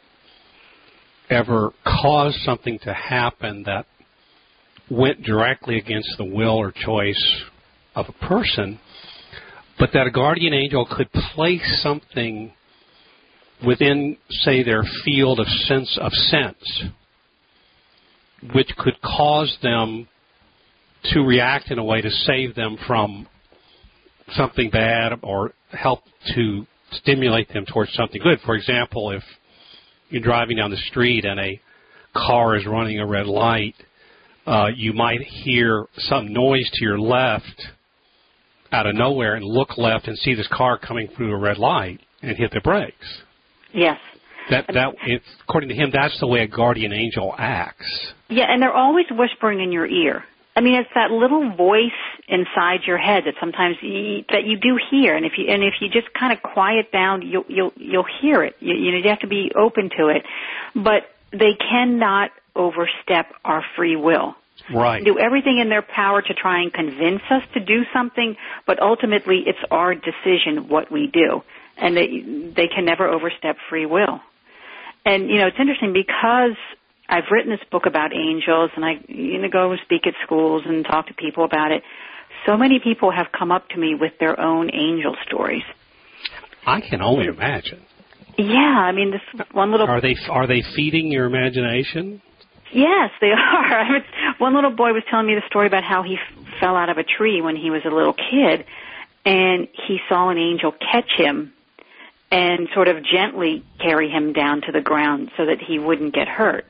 ever cause something to happen that went directly against the will or choice of a person, but that a guardian angel could place something within, say, their field of sense of sense, which could cause them to react in a way to save them from something bad or help to stimulate them towards something good. For example, if you're driving down the street and a car is running a red light, uh, you might hear some noise to your left out of nowhere and look left and see this car coming through a red light and hit the brakes. Yes. That that it's, according to him, that's the way a guardian angel acts. Yeah, and they're always whispering in your ear. I mean, it's that little voice inside your head that sometimes you, that you do hear, and if you and if you just kind of quiet down, you'll you'll you'll hear it. You, you know, you have to be open to it, but they cannot overstep our free will. Right. Do everything in their power to try and convince us to do something, but ultimately it's our decision what we do, and they they can never overstep free will. And, you know, it's interesting because I've written this book about angels, and I you know, go and speak at schools and talk to people about it. So many people have come up to me with their own angel stories. I can only imagine. Yeah, I mean, this one little... Are they are they feeding your imagination? Yes, they are. I mean, one little boy was telling me the story about how he f- fell out of a tree when he was a little kid, and he saw an angel catch him and sort of gently carry him down to the ground so that he wouldn't get hurt.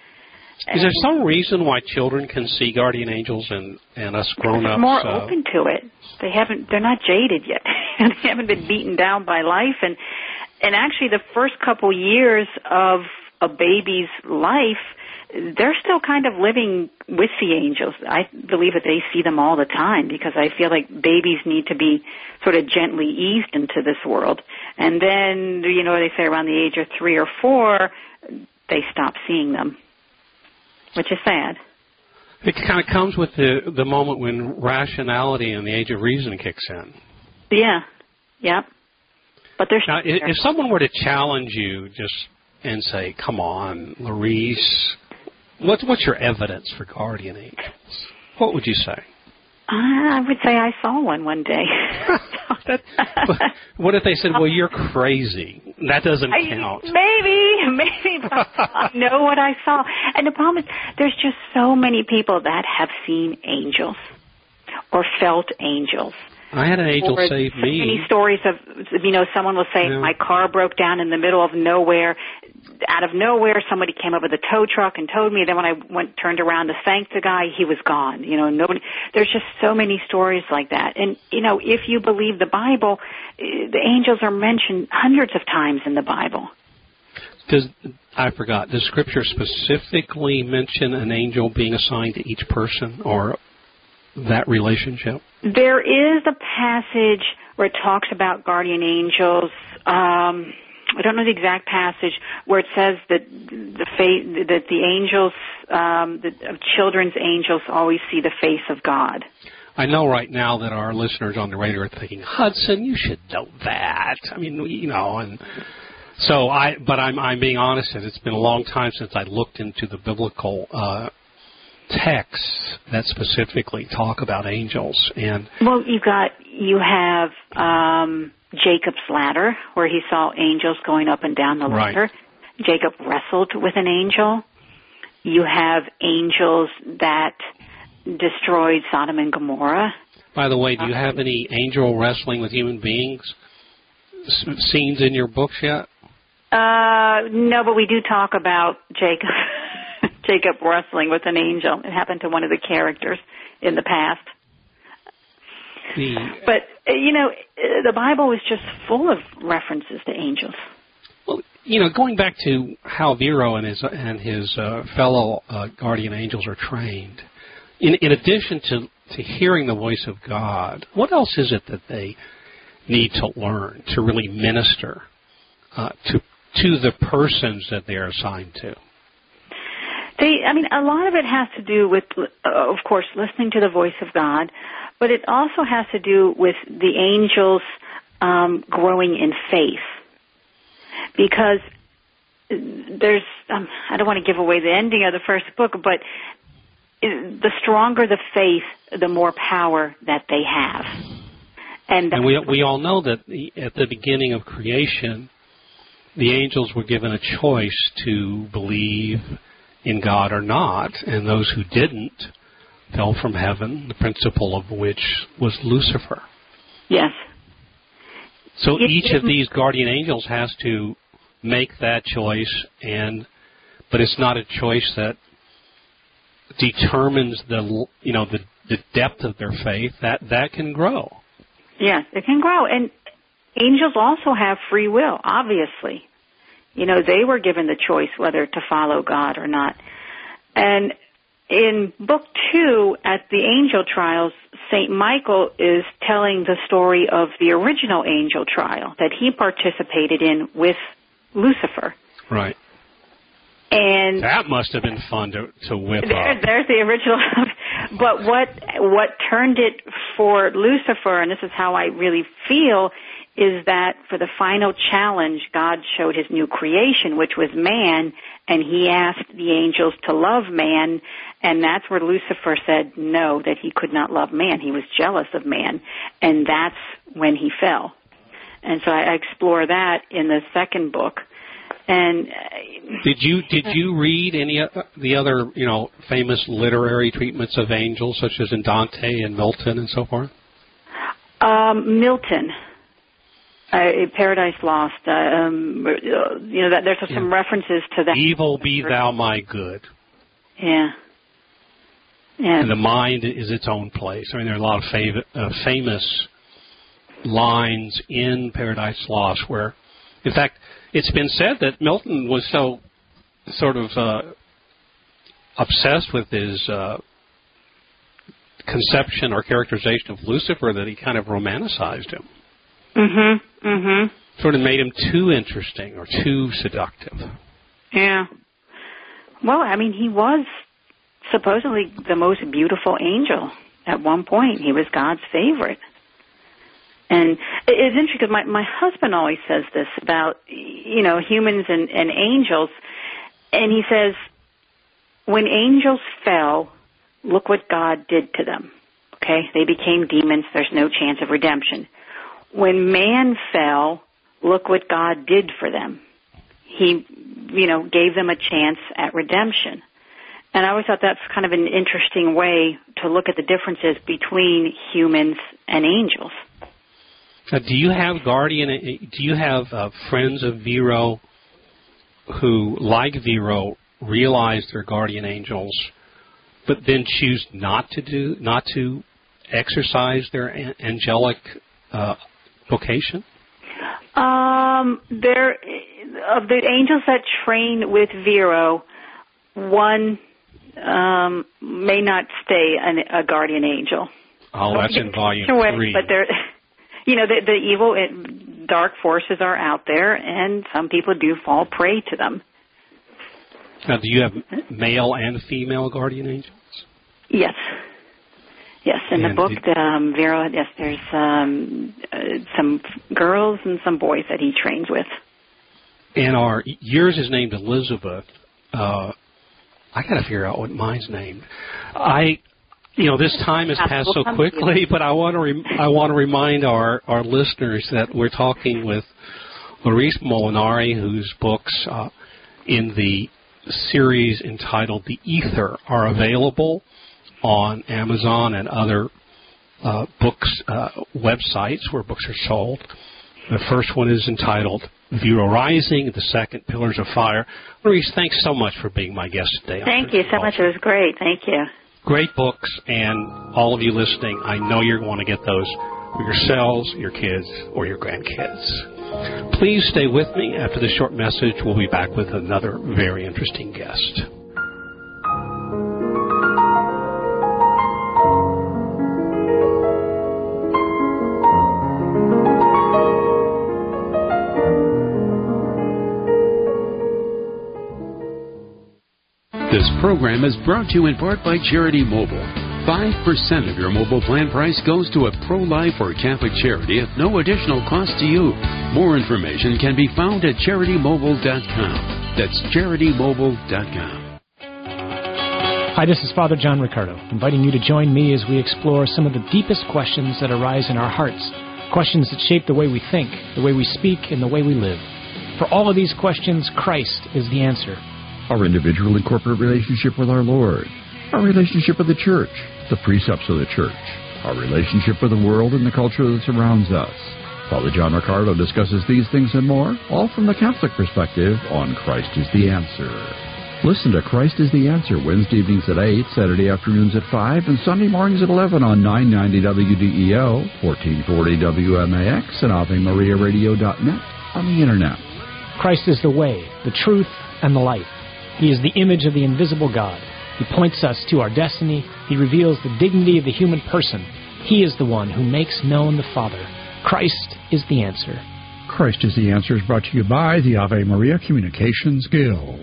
Is there some reason why children can see guardian angels and, and us grown-ups? They're more uh, open to it. They haven't. They're not jaded yet. They haven't been beaten down by life. And and actually, the first couple years of a baby's life, they're still kind of living with the angels. I believe that they see them all the time because I feel like babies need to be sort of gently eased into this world. And then, you know, they say around the age of three or four, they stop seeing them, which is sad. It kind of comes with the the moment when rationality and the age of reason kicks in. Yeah, yeah. But there's now, if someone were to challenge you just and say, "Come on, Laurice, what's what's your evidence for guardian angels?" What would you say? I would say I saw one one day. that, what if they said, "Well, you're crazy. That doesn't I, count." Maybe, maybe, but I know what I saw. And the problem is there's just so many people that have seen angels or felt angels. I had an angel or save so me. Many stories of, you know, someone will say, yeah. my car broke down in the middle of nowhere. Out of nowhere, somebody came up with a tow truck and towed me. Then when I went, turned around to thank the guy, he was gone. You know, nobody. There's just so many stories like that. And you know, if you believe the Bible, the angels are mentioned hundreds of times in the Bible. Does I forgot? Does Scripture specifically mention an angel being assigned to each person, or that relationship? There is a passage where it talks about guardian angels. Um, I don't know the exact passage where it says that the fate, that the angels um, the, of children's angels always see the face of God. I know right now that our listeners on the radio are thinking, Hudson, you should know that. I mean, you know, and so I, but I'm, I'm being honest, and it's been a long time since I looked into the biblical uh, texts that specifically talk about angels. And well, you got, you have um, Jacob's ladder, where he saw angels going up and down the ladder. Right. Jacob wrestled with an angel. You have angels that destroyed Sodom and Gomorrah. By the way, do you have any angel wrestling with human beings s- scenes in your books yet? Uh, no, but we do talk about Jacob Jacob wrestling with an angel. It happened to one of the characters in the past. The, but, you know, the Bible is just full of references to angels. Well, you know, going back to how Vero and his, and his uh, fellow uh, guardian angels are trained, In, in addition to, to hearing the voice of God, what else is it that they need to learn to really minister uh, to to the persons that they are assigned to? They, I mean, a lot of it has to do with, uh, of course, listening to the voice of God, but it also has to do with the angels um, growing in faith. Because there's, um, I don't want to give away the ending of the first book, but the stronger the faith, the more power that they have. And, and we we all know that the, at the beginning of creation, the angels were given a choice to believe in God or not, and those who didn't fell from heaven, the principal of which was Lucifer. Yes. So it, each it, of these guardian angels has to make that choice, and but it's not a choice that determines the you know the, the depth of their faith. That that can grow. Yes, it can grow, and angels also have free will. Obviously, you know they were given the choice whether to follow God or not. And in book two, at the angel trials, Saint Michael is telling the story of the original angel trial that he participated in with Lucifer. Right. And that must have been fun to, to whip there, up. There's the original. But what what turned it for Lucifer, and this is how I really feel, is that for the final challenge, God showed his new creation, which was man, and he asked the angels to love man, and that's where Lucifer said no, that he could not love man. He was jealous of man, and that's when he fell. And so I explore that in the second book. And did you did you read any of the other you know famous literary treatments of angels, such as in Dante and Milton and so forth? Um, Milton, uh, Paradise Lost. Uh, um, you know, that, there's some yeah. references to that. Evil be thou my good. Yeah. Yeah. And the mind is its own place. I mean, there are a lot of fav- uh, famous lines in Paradise Lost where, in fact, it's been said that Milton was so sort of uh, obsessed with his uh, conception or characterization of Lucifer that he kind of romanticized him. Mm-hmm. Mm-hmm. Sort of made him too interesting or too seductive. Yeah. Well, I mean, he was supposedly the most beautiful angel at one point. He was God's favorite. And it's interesting because my, my husband always says this about, you know, humans and, and angels. And he says, when angels fell, look what God did to them. Okay? They became demons. There's no chance of redemption. When man fell, look what God did for them. He, you know, gave them a chance at redemption. And I always thought that's kind of an interesting way to look at the differences between humans and angels. Uh, do you have guardian? Do you have uh, friends of Vero who, like Vero, realize they're guardian angels, but then choose not to do, not to exercise their an- angelic uh, vocation? Um, there, of the angels that train with Vero, one um, may not stay an, a guardian angel. Oh, that's in volume away, three. But they're. You know, the, the evil, it, dark forces are out there, and some people do fall prey to them. Now, do you have male and female guardian angels? Yes. Yes, in and the book, did, um, Vera, yes, there's um, uh, some girls and some boys that he trains with. And our, yours is named Elizabeth. Uh, I got to figure out what mine's named. I, you know, this time has passed so quickly, but I want to rem- I want to remind our, our listeners that we're talking with Laurice Molinari, whose books uh, in the series entitled The Ether are available on Amazon and other uh, books uh, websites where books are sold. The first one is entitled Vera Rising, the second Pillars of Fire. Laurice, thanks so much for being my guest today. Thank you so much. It was great. Thank you. Great books, and all of you listening, I know you're going to get those for yourselves, your kids, or your grandkids. Please stay with me. After this short message, we'll be back with another very interesting guest. This program is brought to you in part by Charity Mobile. five percent of your mobile plan price goes to a pro-life or Catholic charity at no additional cost to you. More information can be found at charity mobile dot com. That's charity mobile dot com. Hi, this is Father John Riccardo, inviting you to join me as we explore some of the deepest questions that arise in our hearts, questions that shape the way we think, the way we speak, and the way we live. For all of these questions, Christ is the answer. Our individual and corporate relationship with our Lord, our relationship with the Church, the precepts of the Church, our relationship with the world and the culture that surrounds us. Father John Riccardo discusses these things and more, all from the Catholic perspective on Christ is the Answer. Listen to Christ is the Answer Wednesday evenings at eight, Saturday afternoons at five, and Sunday mornings at eleven on nine ninety W D E O, fourteen forty W M A X, and Ave Maria Radio dot net on the Internet. Christ is the way, the truth, and the life. He is the image of the invisible God. He points us to our destiny. He reveals the dignity of the human person. He is the one who makes known the Father. Christ is the answer. Christ is the Answer is brought to you by the Ave Maria Communications Guild.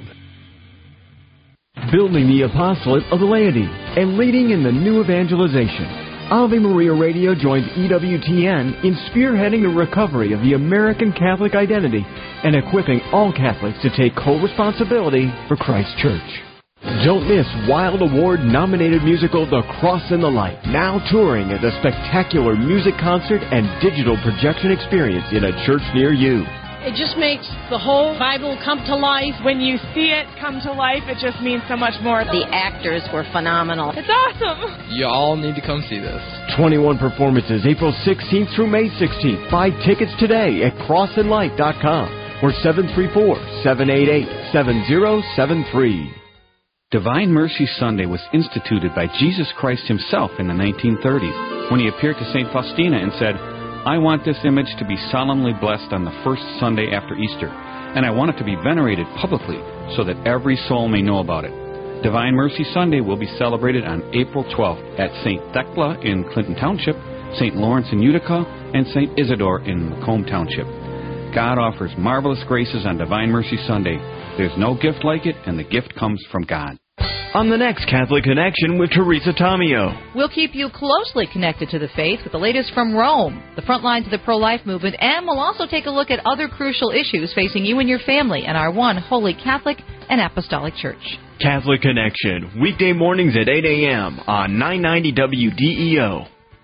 Building the apostolate of the laity and leading in the new evangelization. Ave Maria Radio joins E W T N in spearheading the recovery of the American Catholic identity and equipping all Catholics to take co-responsibility for Christ's Church. Don't miss Wild Award-nominated musical The Cross and the Light, now touring as a spectacular music concert and digital projection experience in a church near you. It just makes the whole Bible come to life. When you see it come to life, it just means so much more. The actors were phenomenal. It's awesome. You all need to come see this. twenty-one performances, April sixteenth through May sixteenth. Buy tickets today at cross and light dot com or seven three four, seven eight eight, seven zero seven three. Divine Mercy Sunday was instituted by Jesus Christ himself in the nineteen thirties when he appeared to Saint Faustina and said, I want this image to be solemnly blessed on the first Sunday after Easter, and I want it to be venerated publicly so that every soul may know about it. Divine Mercy Sunday will be celebrated on April twelfth at Saint Thecla in Clinton Township, Saint Lawrence in Utica, and Saint Isidore in Macomb Township. God offers marvelous graces on Divine Mercy Sunday. There's no gift like it, and the gift comes from God. On the next Catholic Connection with Teresa Tomeo. We'll keep you closely connected to the faith with the latest from Rome, the front lines of the pro-life movement, and we'll also take a look at other crucial issues facing you and your family and our one holy Catholic and Apostolic Church. Catholic Connection, weekday mornings at eight a.m. on nine ninety W D E O.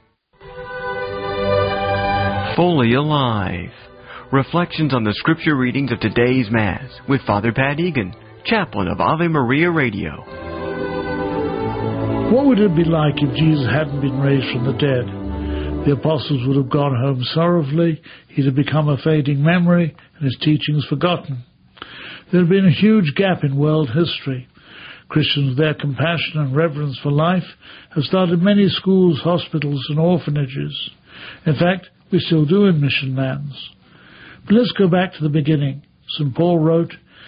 Fully Alive. Reflections on the scripture readings of today's Mass with Father Pat Egan, chaplain of Ave Maria Radio. What would it be like if Jesus hadn't been raised from the dead? The apostles would have gone home sorrowfully, he'd have become a fading memory, and his teachings forgotten. There had been a huge gap in world history. Christians, with their compassion and reverence for life, have started many schools, hospitals, and orphanages. In fact, we still do in mission lands. But let's go back to the beginning. Saint Paul wrote,